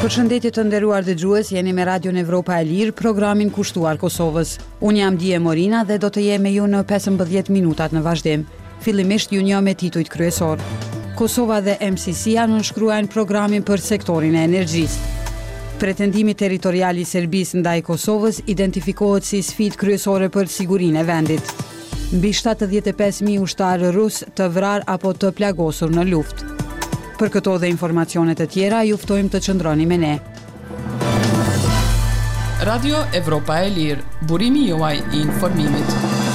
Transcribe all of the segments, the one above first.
Përshëndetje të nderuar dëgjues, jeni me Radion Evropa e Lirë, programin kushtuar Kosovës. Unë jam Dije Morina dhe do të jem me ju në 15 minutat në vazhdim. Fillimisht ju njoh me titujt kryesor. Kosova dhe MCC-ja nënshkruajnë programin për sektorin e energjisë. Pretendimi territorial i Serbisë ndaj Kosovës identifikohet si sfidë kryesore për sigurinë e vendit. Mbi 75.000 ushtarë rus të vrarë apo të plagosur në luftë. Për këto dhe informacionet të tjera, ju ftojmë të qëndroni me ne. Radio Evropa e Lirë, burimi juaj i informimit.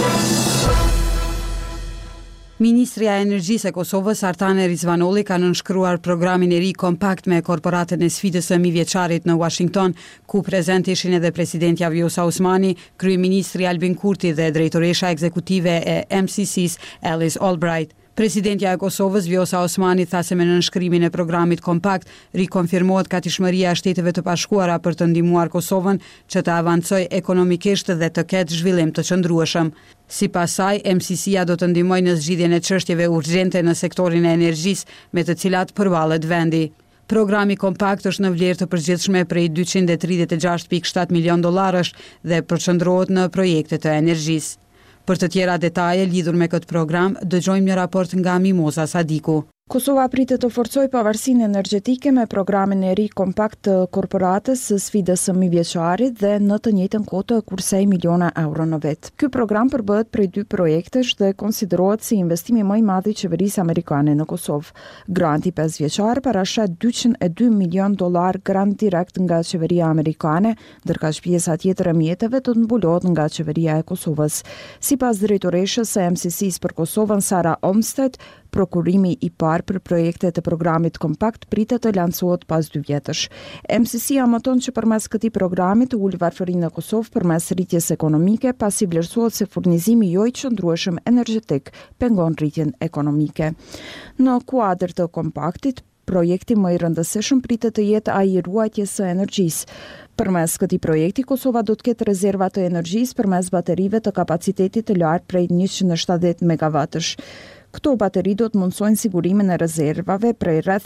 Ministria e Energjisë e Kosovës, Artane Rizvanolli, ka nënshkruar programin e ri kompakt me korporatën e sfidës së mijëvjeçarit në Washington, ku prezent ishin edhe presidentja Vjosa Osmani, kryeministri Albin Kurti dhe drejtoresha ekzekutive e MCC-s Alice Albright. Presidentja e Kosovës, Vjosa Osmani, tha se me nënshkrimin e programit kompakt rikonfirmohet gatishmëria e Shteteve të Bashkuara për të ndihmuar Kosovën që të avancojë ekonomikisht dhe të ketë zhvillim të qëndrueshëm. Sipas saj, MCC-ja do të ndihmojë në zgjidhjen e çështjeve urgjente në sektorin e energjisë me të cilat përballet vendi. Programi kompakt është në vlerë të përgjithshme prej $236.7 milion dhe përqendrohet në projekte të energjisë. Për të tjera detaje lidhur me këtë program, dëgjojmë një raport nga Mimoza Sadiku. Kosova pritet të forcojë pavarësinë energjetike me programin e ri kompakt të korporatës së sfidës së mijëvjeçarit dhe në të njëjtën kohë të kursej miliona euro në vit. Ky program përbëhet prej 2 projektesh dhe konsiderohet si investimi më i madh i qeverisë amerikane në Kosovë. Granti 5 vjeçar parashet $202 milion grant direkt nga qeveria amerikane, ndërkaq pjesa tjetër e mjeteve do të mbulohet nga qeveria e Kosovës. Sipas drejtoreshës së MCC-s për Kosovën, Sara Olmsted, prokurimi i parë për projektet e programit kompakt pritet të lancohet pas 2 vjetësh. MCC-ja mëton që përmes këtij programi të ulë varfërinë në Kosovë përmes rritjes ekonomike, pasi vlerësohet se furnizimi jo i qëndrueshëm energjetik pengon rritjen ekonomike. Në kuadër të kompaktit, projekti më i rëndësishëm pritet të jetë ai i ruajtjes së energjisë. Përmes këtij projekti, Kosova do të ketë rezerva të energjisë përmes baterive të kapacitetit të lartë prej 170 megawatësh. Këto bateri do të mundsojnë sigurimin e rezervave prej rreth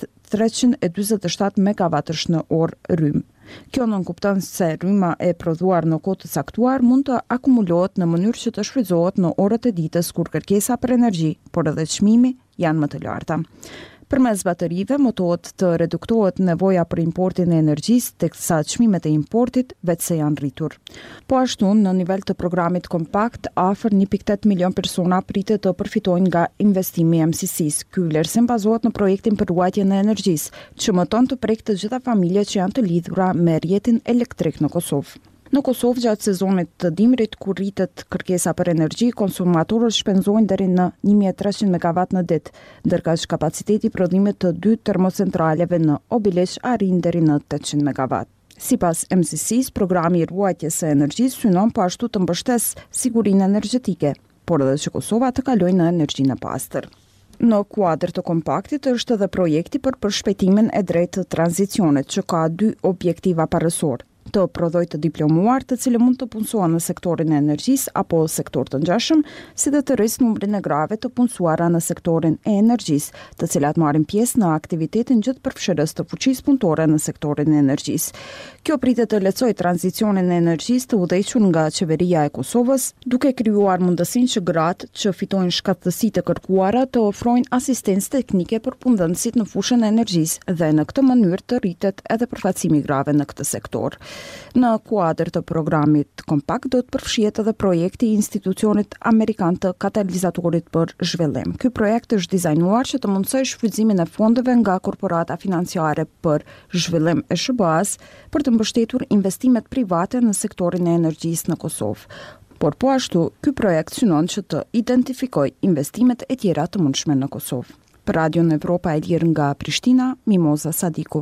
347 megawatësh në orë rrymë. Kjo nënkupton se rryma e prodhuar në kohë të caktuar mund të akumulohet në mënyrë që të shfrytëzohet në orët e ditës kur kërkesa për energji, por edhe çmimi janë më të larta. Përmes baterive motohet të reduktohet nevoja për importin e energjisë, teksa çmimet e importit vetëse janë rritur. Po ashtu, në nivel të programit kompakt, afër 1.8 milion persona pritet të përfitojnë nga investimi i MCC-s. Ky vlerësim bazohet në projektin për ruajtjen e energjisë, që mëton të prekë të gjitha familjet që janë të lidhura me rrjetin elektrik në Kosovë. Në Kosovë, gjatë sezonit të dimrit, kur rritet kërkesa për energji, konsumatorët shpenzojnë deri në 1300 megawatt në ditë, ndërkaq kapaciteti prodhimit të 2 termocentraleve në Obiliq arrin deri në 800 megawatt. Sipas MCC-s, programi i ruajtjes së energjisë synon po ashtu të mbështesë sigurinë energjetike, por edhe që Kosova të kalojë në energjinë e pastër. Në kuadër të kompaktit është edhe projekti për përshpejtimin e drejtë të tranzicionit, që ka 2 objektiva parësor: të prodhojë të diplomuar, të cilë mund të punësohen në sektorin e energjisë apo sektor të ngjashëm, si dhe të rrisë numrin e grave të punësuara në sektorin e energjisë, të cilat marrin pjesë në aktivitetin gjithë përfshirës të fuqisë punëtore në sektorin e energjisë. Kjo pritet të lehtësojë tranzicionin e energjisë të udhëhequr nga qeveria e Kosovës, duke krijuar mundësinë që gratë që fitojnë shkatësitë të kërkuara të ofrojnë asistencë teknike për punëdhënësit në fushën e energjisë dhe në këtë mënyrë të rritet edhe përfaqësimi grave në këtë sektor. Në kuadër të programit kompakt do të përfshihet edhe projekti i institucionit amerikan të katalizatorit për zhvillim. Ky projekt është dizajnuar që të mundsojë shfrytëzimin e fondeve nga korporata financiare për zhvillim SBA-s për të mbështetur investimet private në sektorin e energjisë në Kosovë. Por po ashtu, ky projekt synon që të identifikojë investimet e tjera të mundshme në Kosovë. Për Radion Evropa e Lirë nga Prishtina, Mimoza Sadiku.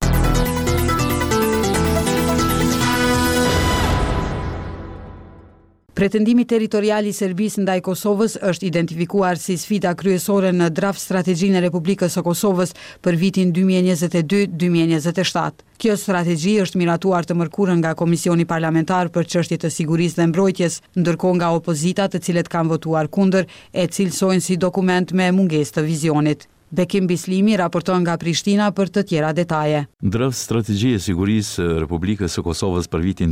Pretendimi territorial i Serbisë ndaj Kosovës është identifikuar si sfida kryesore në draft strategjinë e Republikës së Kosovës për vitin 2022-2027. Kjo strategji është miratuar të mërkurën nga Komisioni Parlamentar për çështje të sigurisë dhe mbrojtjes, ndërkohë nga opozita, të cilët kanë votuar kundër, e cilësojnë si dokument me mungesë të vizionit. Bekim Bislimi raporton nga Prishtina për të tjera detaje. Ndrëf strategji e sigurisë e Republikës së Kosovës për vitin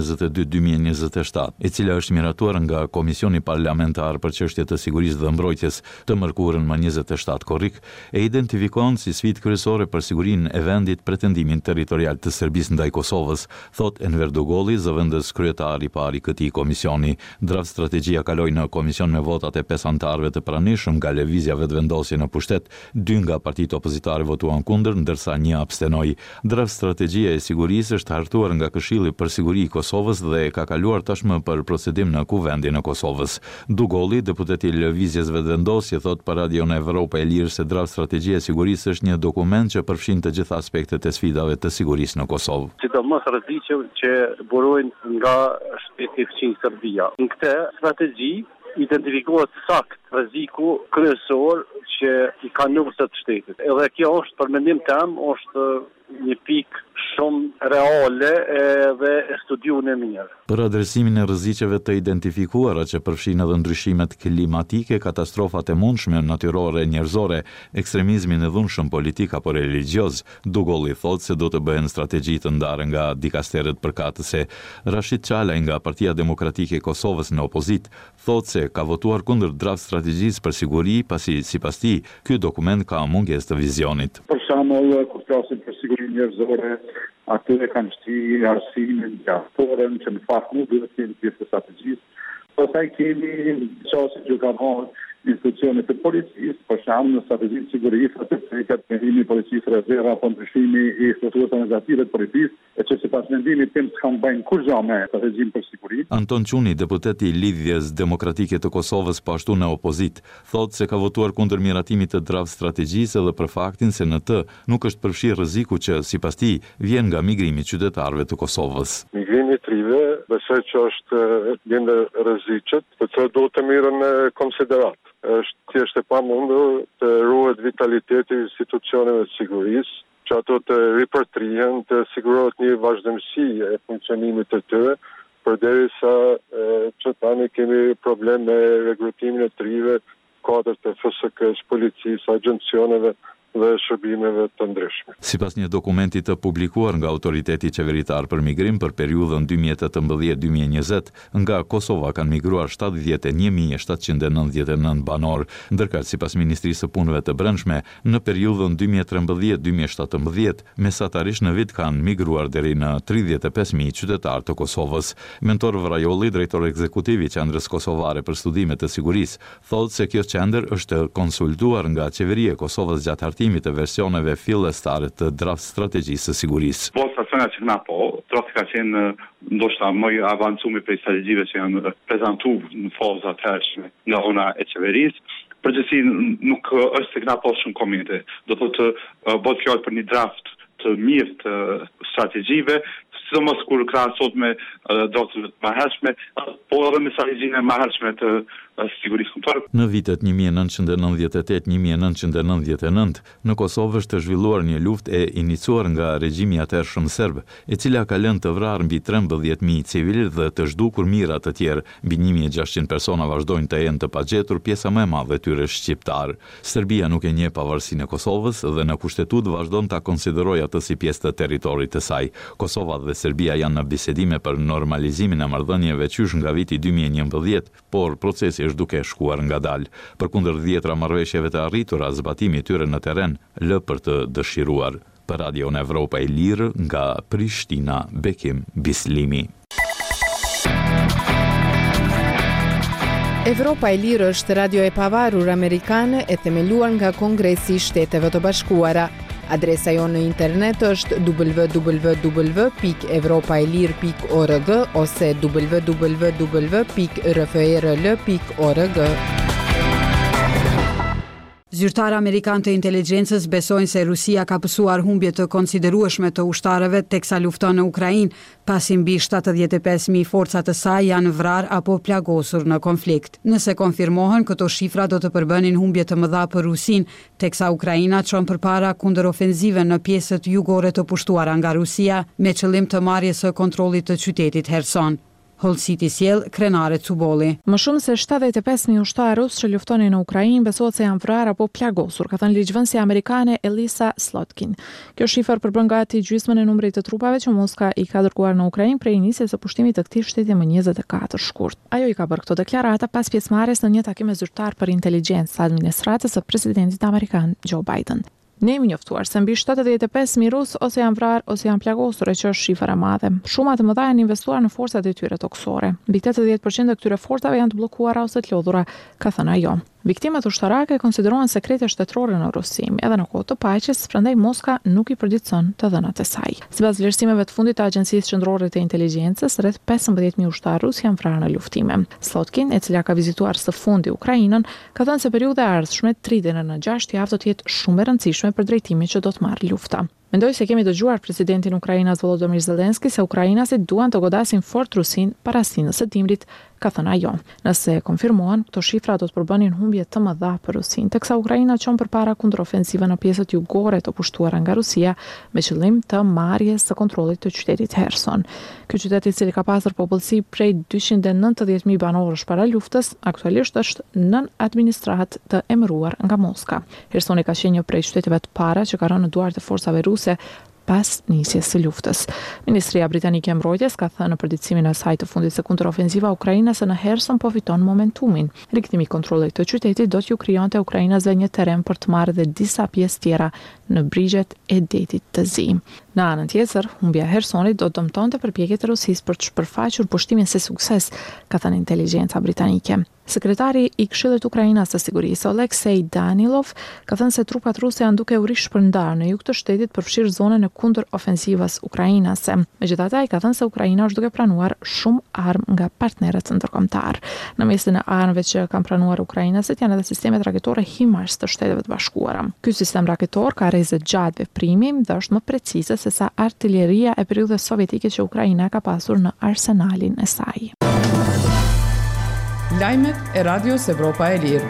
2022-2027, e cila është miratuar nga Komisioni Parlamentar për çështjet e sigurisë dhe mbrojtjes të mërkurën më 27 korrik, e identifikon si sfidë kryesore për sigurinë e vendit pretendimin territorial të Serbisë ndaj Kosovës, thot Enver Dugolli, zëvendës kryetar i parë i këtij komisioni. Draft strategjia kaloi në komision me votat e 5 anëtarëve të pranishëm nga lëvizja vetëvendosje në pushtet, 2 nga partitë opozitare votuan kundër, ndërsa 1 abstenoi. Draft strategjia e sigurisë është hartuar nga Këshilli për Siguri i Kosovës dhe ka kaluar tashmë për procedim në Kuvendin e Kosovës. Dugolli, deputeti i lëvizjes vetëvendosje, thot për Radio Evropa e Lirë se draft strategjia e sigurisë është një dokument që përfshin të gjitha aspektet e sfidave të sigurisë në Kosovë. Sidomos rreziqe që burojnë nga shteti i fqinjë Serbia. Në këtë strategji identifikohet sakt rreziku kryesor që i ka nusët shtetit. Edhe kjo është, për mendim tim, është një pikë shumë reale dhe e studiuar e mirë. Për adresimin e rreziqeve të identifikuara që përfshin edhe ndryshimet klimatike, katastrofat e mundshme natyrore njerëzore, ekstremizmin e dhunshëm politik apo religjioz, Dugolli thotë se do të bëhen strategji të ndarë nga dikasteret përkatëse. Rashid Çalaj nga Partia Demokratike e Kosovës në opozit thotë se ka votuar kundër draft strategjisë për siguri, pasi sipas tij ky dokument ka mungesë të vizionit. Për shembull, kur flasim për sigurinë njerëzore, atë e kanë shti arsimin diasporën, që në fakt nuk duhet të jenë pjesë të strategjisë. Pastaj kemi çështje që kanë hënë institucionet e policisë, për shembull në strategjinë sigurisë, atë që vendimi i policisë rezerva apo ndryshimi i strukturës organizative të policisë, e që sipas mendimit tim s'kan bëjnë kurrë me strategjinë për siguri. Anton Çuni, deputeti i Lidhjes Demokratike të Kosovës po ashtu në opozit, thotë se ka votuar kundër miratimit të draft strategjisë edhe për faktin se në të nuk është përfshirë rreziku që sipas tij vjen nga migrimi i qytetarëve të Kosovës. Migrimi i trive, besoj që është një rreziqet, për të duhet të mirën në konsiderat. Është thjesht e pamundur të ruhet vitaliteti i institucioneve të sigurisë, që ato të ripërtrihen, të sigurohet një vazhdimsi e funksionimit të tyre, përderisa që tani kemi problem me regrutimin e trive, kuadrat të FSK-s, policisë, agjencioneve dhe shërbimeve të ndryshme. Sipas një dokumenti të publikuar nga Autoriteti Qeveritar për Migrim për periudhën 2018-2020, nga Kosova kanë migruar 71.799 banor, ndërka sipas Ministrisë së Punëve të Brendshme, në periudhën 2013-2017, mesatarisht në vit kanë migruar deri në 35.000 qytetarë të Kosovës. Mentor Vrajolli, drejtor ekzekutiv i Qendrës Kosovare për Studime të Sigurisë, thotë se kjo qendër është konsultuar nga Qeveria e Kosovës gjatë hartimit të versioneve fillestare të draft strategjisë së sigurisë. Situaciona që na trotë ka qenë ndoshta më i avancuar prej strategjive që janë prezantuar në faza të hershme nga ona e qeverisë. Përgjithësi nuk është se na pas shumë komente. Do të bëhet fjalë për një draft të mirë të strategjive, sidomos kur krahasohet me draftet më hershme, po edhe me strategjinë më hershme të sigurisë kombëtare. Në vitet 1998-1999, në Kosovë është zhvilluar një luftë e iniciuar nga regjimi i atëhershëm serb, e cila ka lënë të vrarë mbi 13.000 civil dhe të zhdukur mijëra të tjerë. Mbi 1.600 persona vazhdojnë të jenë të pagjetur, pjesa më e madhe e tyre shqiptar. Serbia nuk e njeh pavarësinë e Kosovës dhe në kushtetut vazhdon ta konsiderojë atë si pjesë të territorit të saj. Kosova dhe Serbia janë në bisedime për normalizimin e marrëdhënieve qysh nga viti 2011, por procesi është duke shkuar ngadalë. Përkundër 10 marrëveshjeve të arritura, zbatimi i tyre në terren lë për të dëshiruar. Për Radio Evropa e Lirë nga Prishtina, Bekim Bislimi. Evropa e Lirë është radio e pavarur amerikane e themeluar nga Kongresi i Shteteve të Bashkuara. Adresa jonë në internet është www.evropaelir.org ose www.rfrl.org. Zyrtarë amerikanë të inteligjencës besojnë se Rusia ka pësuar humbje të konsiderueshme të ushtarëve teksa lufton në Ukrainë, pasi mbi 75.000 forca të saj janë vrarë apo plagosur në konflikt. Nëse konfirmohen, këto shifra do të përbënin humbje të mëdha për Rusinë, teksa Ukraina çon përpara kundër ofenzive në pjesët jugore të pushtuara nga Rusia me qëllim të marrjes së kontrollit të qytetit Kherson. Hull City sjell krenare Cubolli. Më shumë se 75.000 ushtarë rus që luftonin në Ukrainë besohet se janë vrarë apo plagosur, ka thënë ligjvënësia amerikane Elisa Slotkin. Kjo shifër përbën gati gjysmën e numrit të trupave që Moska i ka dërguar në Ukrainë prej nisjes së pushtimit të këtij shteti më 24 shkurt. Ajo i ka bërë këto deklarata pas pjesëmarrjes në një takim me zyrtar për inteligjencë të administratës së presidentit amerikan Joe Biden. Ne jemi njoftuar se mbi 75.000 rus ose janë vrarë ose janë plagosur, që është shifër e madhe. Shuma të mëdha janë investuar në forcat e tyre toksore. Mbi 80% e këtyre forcave janë të bllokuara ose të lodhura, ka thënë ajo. Viktimat ushtarake konsiderohen sekrete shtetërore në Rusi, edhe në kohë të paqes, prandaj Moska nuk i përditson të dhënat e saj. Sipas vlerësimeve të fundit të Agjencisë Qendrore të Inteligjencës, rreth 15.000 ushtarë rus janë vrarë në luftime. Slotkin, e cila ka vizituar së fundi Ukrainën, ka thënë se periudha e ardhshme 3 deri në 6 javë do të jetë shumë e rëndësishme për drejtimin që do të marrë lufta. Mendoj se kemi dëgjuar presidentin Ukrainas Volodymyr Zelensky se ukrainasit duan të godasin fort Rusin para sinës së dimrit, ka thënë ajo. Nëse konfirmohen, këto shifra do të përbënin humbje të mëdha për Rusin, teksa Ukraina çon përpara kundërofensivën në pjesët jugore të pushtuara nga Rusia me qëllim të marrjes së kontrollit të qytetit Kherson. Ky qytet, i cili ka pasur popullsi prej 290.000 banorësh para luftës, aktualisht është nën administratë të emëruar nga Moska. Khersoni ka qenë një prej qyteteve të para që ka rënë në duart e forcave ruse pas nisjes së luftës. Ministria britanike e mbrojtjes ka thënë në përditësimin e saj të fundit se kundërofensiva ukrainase në Kherson po fiton momentumin. Rikthimi i kontrollit të qytetit do t'ju krijonte ukrainasve një terren për të marrë dhe disa pjesë tjera në brigjet e detit të Zi. Në anën tjetër, humbja e Khersonit do të dëmtonte përpjekjet e Rusisë për të shpërfaqur pushtimin si sukses, ka thënë inteligjenca britanike. Sekretari i Këshillit Ukrainas të Sigurisë, Oleksej Danilov, ka thënë se trupat ruse janë duke u rishpërndarë në jug të shtetit për fshirë zonën e kundër ofensivës ukrainase. Megjithatë, ai ka thënë se Ukraina është duke pranuar shumë armë nga partnerët ndërkombëtar. Në mesin e armëve që kanë pranuar ukrainasit janë edhe sistemet raketore HIMARS të Shteteve të Bashkuara. Ky sistem raketor ka rrezë gjatë veprimi dhe është më precise se sa artilleria e periudhës sovjetike që Ukraina ka pasur në arsenalin e saj. Lajmet e Radios Evropa e Lirë.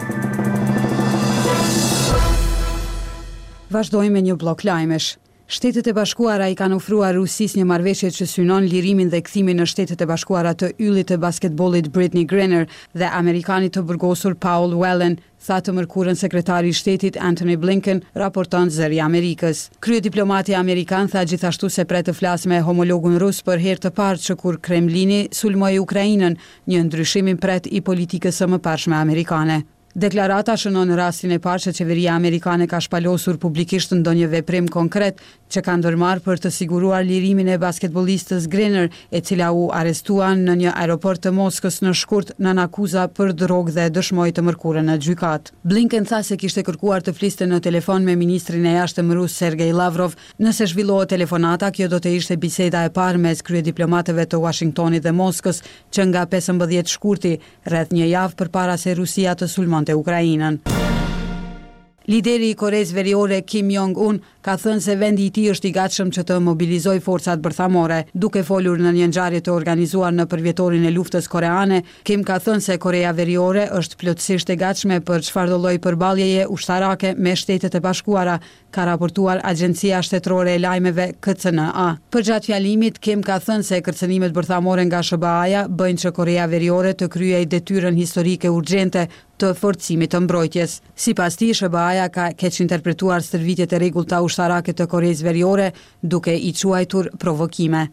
Vazhdojmë me një blok lajmesh. Shtetet e Bashkuara i kanë ofruar Rusisë një marrëveshje që synon lirimin dhe kthimin në Shtetet e Bashkuara të yllit të basketbollit Brittney Griner dhe amerikanit të burgosur Paul Whelan, tha të mërkurën sekretari i shtetit Antony Blinken, raporton Zëri i Amerikës. Kryediplomati amerikan tha gjithashtu se pret të flasë me homologun rus për herë të parë që kur Kremlini sulmoi Ukrainën, një ndryshim i pret i politikës së mëparshme amerikane. Deklarata shënon rastin e parë që qeveria amerikane ka shpalosur publikisht ndonjë veprim konkret që ka ndërmarrë për të siguruar lirimin e basketbollistës Griner, e cila u arrestua në një aeroport të Moskës në shkurt nën akuza për drogë dhe dëshmoi të mërkurën në gjykat. Blinken tha se kishte kërkuar të fliste në telefon me ministrin e jashtëm rus Sergej Lavrov. Nëse zhvillohet telefonata, kjo do të ishte biseda e parë mes kryediplomatëve të Washingtonit dhe Moskës që nga 15 shkurti, rreth një javë përpara se Rusia të sulmonte Ukrainën. Lideri i Koreas Veriore Kim Jong-un ka thënë se vendi i tij është i gatshëm që të mobilizojë forcat bërthamore. Duke folur në një ngjarje të organizuar në përvjetorin e luftës koreane, Kim ka thënë se Korea Veriore është plotësisht e gatshme për çfarëdo lloj përballjeje ushtarake me Shtetet e Bashkuara, ka raportuar Agjencia Shtetërore e Lajmeve KCNA. Përgjatë fjalimit, Kim ka thënë se kërcënimet bërthamore nga SBA-ja bëjnë që Korea Veriore të kryejë detyrën historike urgjente të forcimit të mbrojtjes. Sipas tij, SBA-ja ka keq interpretuar stërvitjet e rregullta ushtarake të Koreas Veriore, duke i quajtur provokime.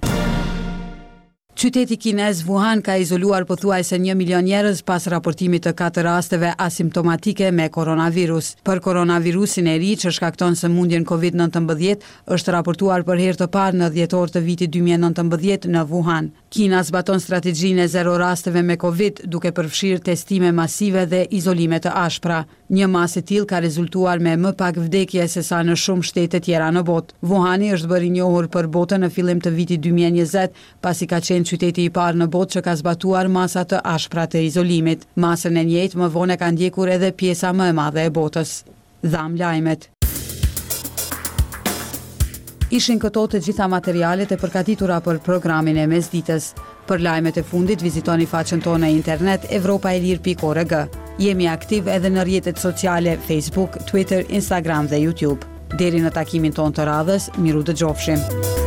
Qyteti kinez Wuhan ka izoluar pothuajse 1 milion njerëz pas raportimit të 4 rasteve asimptomatike me koronavirus. Për koronavirusin e ri që shkakton sëmundjen COVID-19 është raportuar për herë të parë në dhjetor të vitit 2019 në Wuhan. Kina zbaton strategjinë e 0 rasteve me Covid, duke përfshirë testime masive dhe izolime të ashpra. Një masë e tillë ka rezultuar me më pak vdekje se sa në shumë shtete tjera në botë. Wuhani është bërë i njohur për botën në fillim të vitit 2020, pasi ka qenë qyteti i parë në botë që ka zbatuar masa të ashpra të izolimit. Masën e njëjtë më vonë ka ndjekur edhe pjesa më e madhe e botës. Dham lajmet. Ishin këto të gjitha materialet e përgatitura për programin e mesditës. Për lajmet e fundit vizitoni faqen tonë në internet evropaelir.org. Jemi aktiv edhe në rrjetet sociale Facebook, Twitter, Instagram dhe YouTube. Deri në takimin tonë të radhës, miru dëgjofshim.